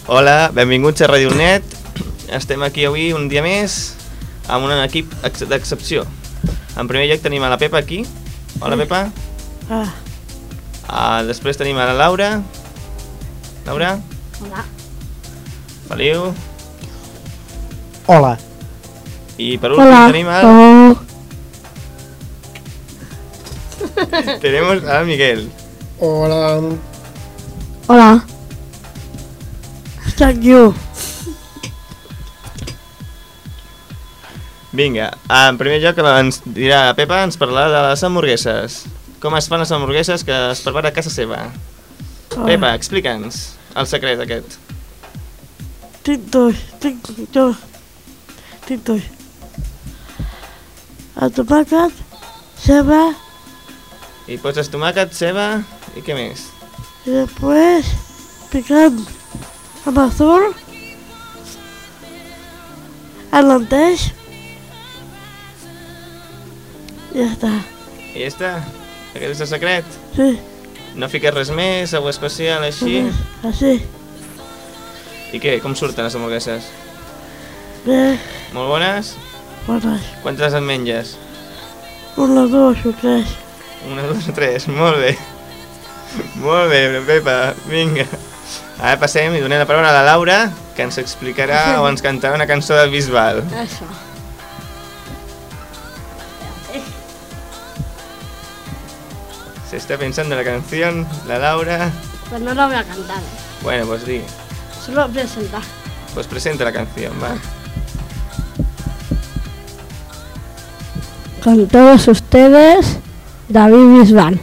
Hola, benvinguts a Radio Net. Estem aquí avui un dia més amb un equip d'excepció. En primer lloc tenim a la Pepa aquí. Hola, Pepa. Després tenim a la Laura. Laura. Hola. Feliu. Hola. I per últim tenim al... Tenemos a Miguel. Hola. Hola. Thank you. Vinga, en primer lloc ens dirà Pepa, ens parlarà de les hamburgueses. Com es fan les hamburgueses que es prepara a casa seva. Pepa, explica'ns el secret aquest. Tinc dos. El tomàquet, ceba... I poses tomàquet, ceba i què més? I després picant amb azul, el lenteix i ja està. I ja està? Aquest és el secret? Sí. No fiques res més, algo especial, així? Així. I què, com surten les hamburgueses? Bé. Molt bones? Bones. Quantes en menges? Una, dos o tres. Una, dos o tres, molt bé. Molt bé, Pepa, vinga. Ara passem i donem la paraula a la Laura, que ens explicarà o ens cantarà una cançó de Bisbal. Eso. Se está pensando la canción, la Laura. Pues no la voy a cantar. Bueno, pues di. Solo presentar. Pues presenta la canción, va. Con todos ustedes, David Bisbal.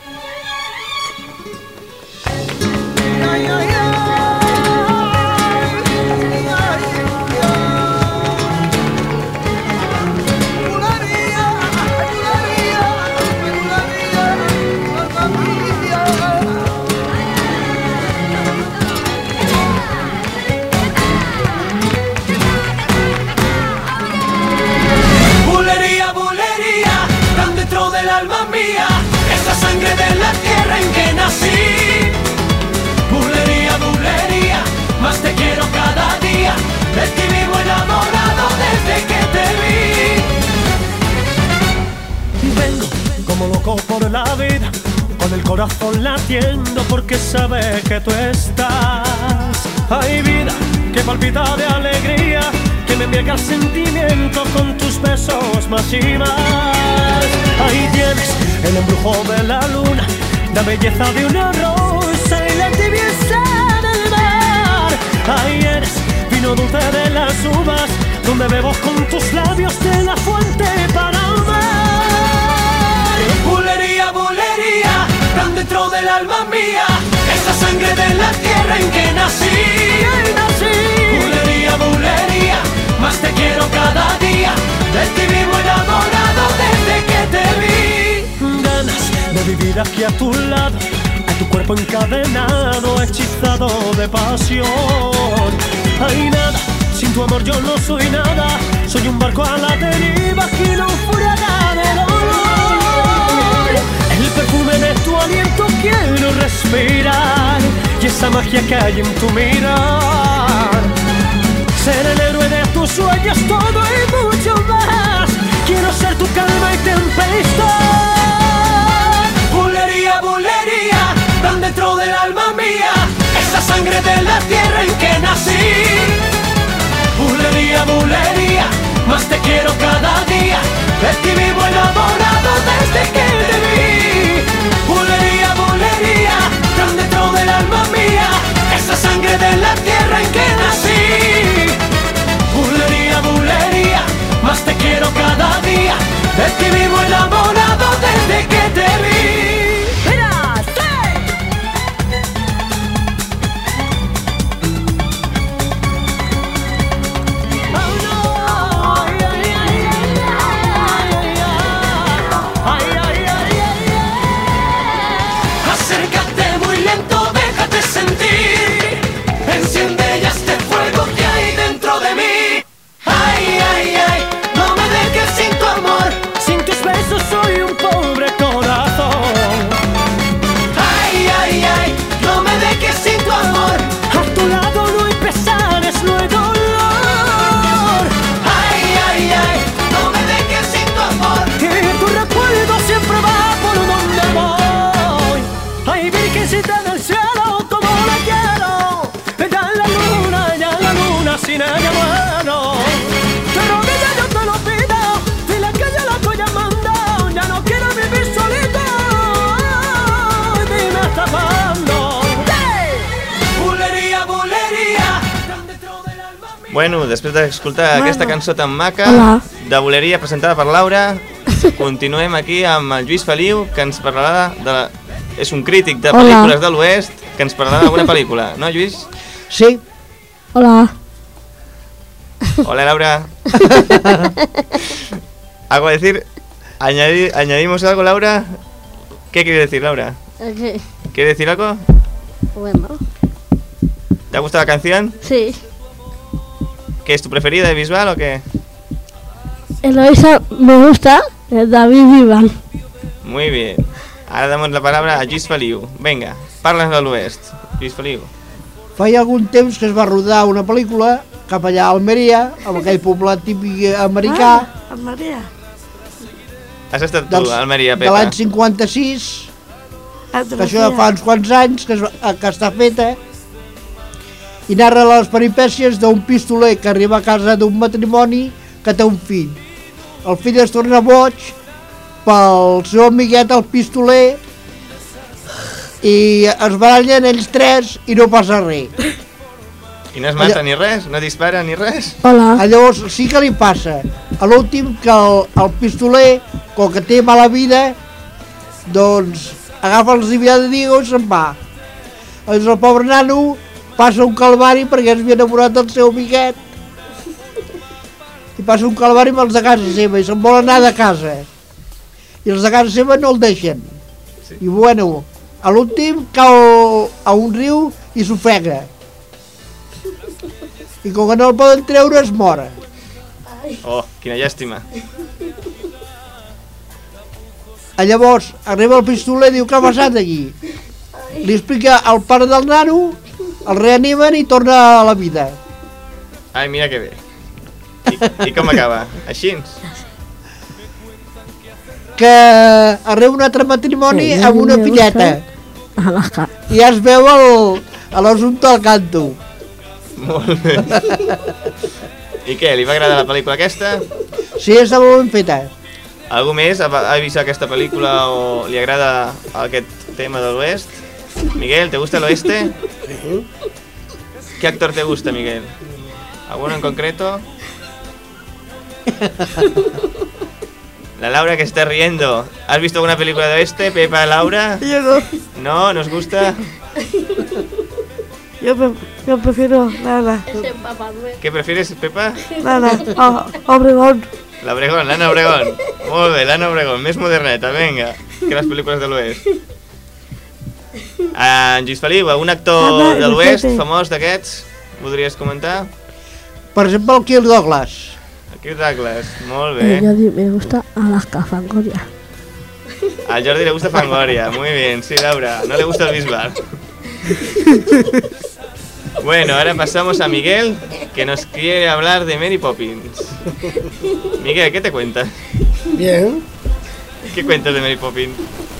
Por la vida, con el corazón latiendo porque sabe que tú estás. Hay vida que palpita de alegría, que me embriaga el sentimiento con tus besos más y más. Ahí tienes el embrujo de la luna, la belleza de una rosa y la tibieza del mar. Ahí eres vino dulce de las uvas, donde bebo con tus labios de la fuente para amar. Bulería, bulería, tan dentro del alma mía, esa sangre de la tierra en que nací. Bulería, bulería, más te quiero cada día, de ti vivo enamorado desde que te vi. Ganas de vivir aquí a tu lado, a tu cuerpo encadenado, hechizado de pasión. Hay nada, sin tu amor yo no soy nada, soy un barco a la deriva que no furada de dolor. El perfume de tu aliento quiero respirar y esa magia que hay en tu mirar. Ser el héroe de tus sueños, todo y mucho más. Quiero ser tu calma y tempestad. Bulería, bulería, tan dentro del alma mía, esa sangre de la tierra en que nací. Bulería, bulería, más te quiero cada día, de ti vivo enamorado desde que te vi. Bulería, bulería, tan dentro del alma mía, esa sangre de la tierra en que nací. Bulería, bulería, más te quiero cada día, de ti vivo enamorado desde que te vi. Ay, ay, ay. Bueno, després d'escoltar aquesta cançó tan maca Hola. de Boleria presentada per Laura, continuem aquí amb el Lluís Feliu, que ens parlarà de... És un crític de Hola. pel·lícules de l'Oest, que ens parlarà d'alguna pel·lícula, ¿no, Lluís? Sí, Hola. Hola, Laura. ¿Algo a decir? ¿Añadimos algo, Laura? ¿Qué quiere decir, Laura? ¿Quiere decir algo? Bueno, ¿Te ha gustado la canción? sí. ¿Qué es tu preferida de Bisbal o qué? Eloisa me gusta, David Bisbal. Muy bien. Ara damos la palabra a Lluís Feliu. Venga, parla'ns de l'Oest. Lluís Feliu. feia algun temps que es va rodar una pel·lícula cap allà a Almeria, amb aquell poblat típic americà, Maria. Has estat tu, Almeria, de Pepa. l'any 56, que això ja fa uns quants anys que està feta, i narra les peripècies d'un pistoler que arriba a casa d'un matrimoni que té un fill. El fill es torna boig pel seu amiguet, el pistoler, i es barallen ells tres i no passa res. I no es mata ni res? No dispara ni res? Hola. Llavors sí que li passa. A l'últim que el pistoler, com que té mala vida, doncs agafa els diviadigos i se'n va. Llavors el pobre nano passa un calvari perquè es havia enamorat del seu amiguet. I passa un calvari amb els de casa seva i se'n vol anar de casa. I els de casa seva no el deixen. Sí. I bueno, a l'últim cau a un riu i s'ofega. I com que no el poden treure es mor. Oh, quina llàstima. Llavors arriba el pistoler i diu: què ha passat aquí? Li explica al pare del nano, el reanimen i torna a la vida. Ai, mira que bé. I com acaba? Així? Que arriba un altre matrimoni Sí, amb una me filleta Alaska. i ja es veu l'assumpte al canto. Molt bé. I què, li va agradar la pel·lícula aquesta? Sí, està molt ben feta. Algú més ha vist aquesta pel·lícula o li agrada aquest tema de l'Oest? Miguel, ¿te gusta el oeste? Sí. ¿Qué actor te gusta, Miguel? ¿Alguno en concreto? La Laura que está riendo. ¿Has visto alguna película de oeste, Pepa, Laura? Yo no. ¿No? ¿Nos gusta? Yo prefiero nada. ¿Qué prefieres, Pepa? Nada. Obregón. L'Obregón, l'Anna Obregón. Molt bé, l'Anna Obregón, més moderneta, vinga, que les pel·lícules de l'Oest. En Lluís Feliu, un actor de l'Oest famós d'aquests, voldries comentar? Per exemple, el Kirk Douglas. El Kirk Douglas, molt bé. Jordi me gusta Alaska, Fangoria. A Jordi le gusta Fangoria, muy bien, sí, Laura, no le gusta el Bisbal. Bueno, ahora pasamos a Miguel, que nos quiere hablar de Mary Poppins. Miguel, ¿qué te cuentas? Bien. ¿Qué cuentas de Mary Poppins?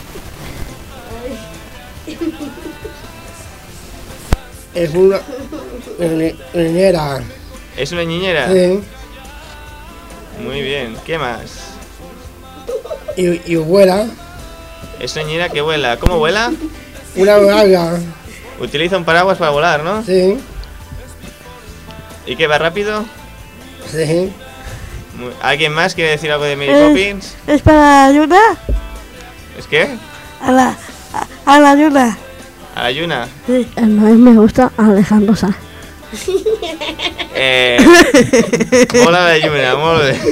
Es una niñera. ¿Es una niñera? Sí. Muy bien, ¿qué más? Y vuela. Es una niñera que vuela. ¿Cómo vuela? Una vaga. Utiliza un paraguas para volar, ¿no? Sí. ¿Y qué, va rápido? Sí. ¿Alguien más quiere decir algo de Mary Poppins? ¿Es para Yuna? ¿Es qué? A la Yuna. ¿A la Yuna? Sí. El Noel me gusta Alejandro Sanz. Hola la Yuna, molt bé.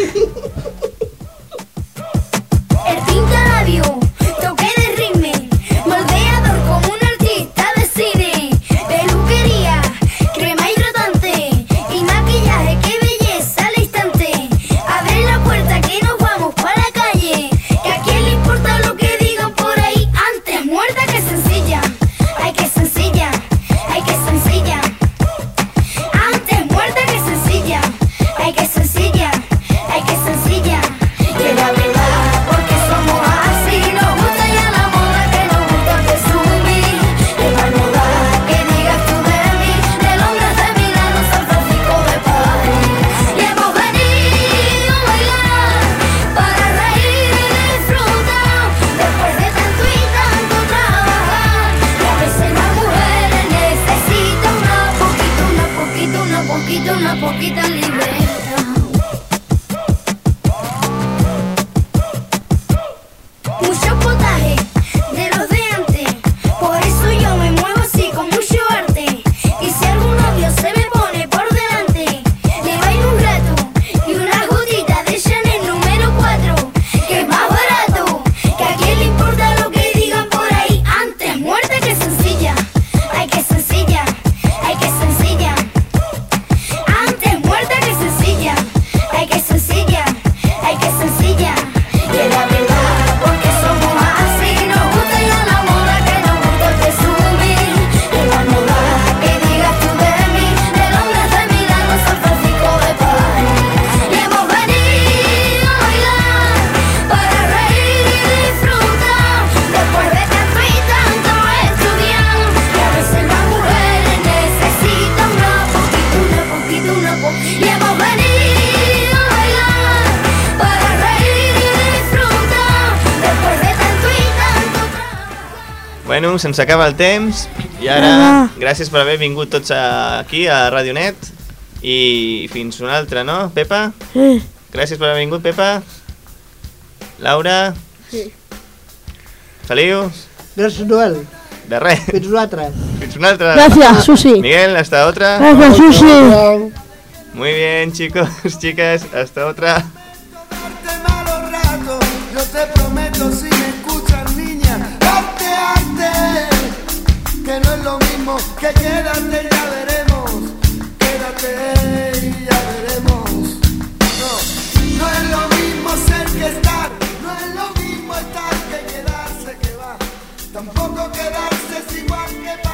El pintalabio, toque de ritme, moldeador como un artista de cine, peluquería, crema hidratante y maquillaje, qué belleza al instante. Abre la puerta que nos vamos para la calle, que a quién le importa lo que digan por ahí. Antes muerta que sencilla, ay que sencilla, ay que sencilla. Antes muerta que sencilla, ay que sencilla, ay que sencilla. Bueno, se'ns acaba el temps i ara gràcies per haver vingut tots aquí a Radionet i fins una altra, no, Pepa? Sí. Gràcies per haver vingut, Pepa. Laura? Sí. Feliu? Gràcies, Noel. De res. Fins una altra. Fins una altra. Gracias, Susi. Miguel, hasta otra. Gracias, Susi. Muy bien, chicos, chicas, hasta otra. Darte malos ratos, yo te prometo si me escuchas, niña, arte, que no es lo mismo que quédate, ya veremos, quédate y ya veremos. No es lo mismo ser que estar, no es lo mismo estar que quedarse que va, tampoco quedarse es igual que